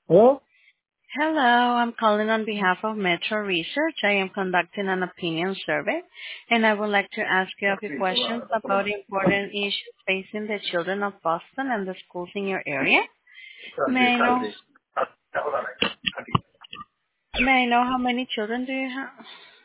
Hello? Hello, I'm calling on behalf of Metro Research. I am conducting an opinion survey, and I would like to ask you a few questions about important issues facing the children of Boston and the schools in your area. May I know, may I know how many children do you have?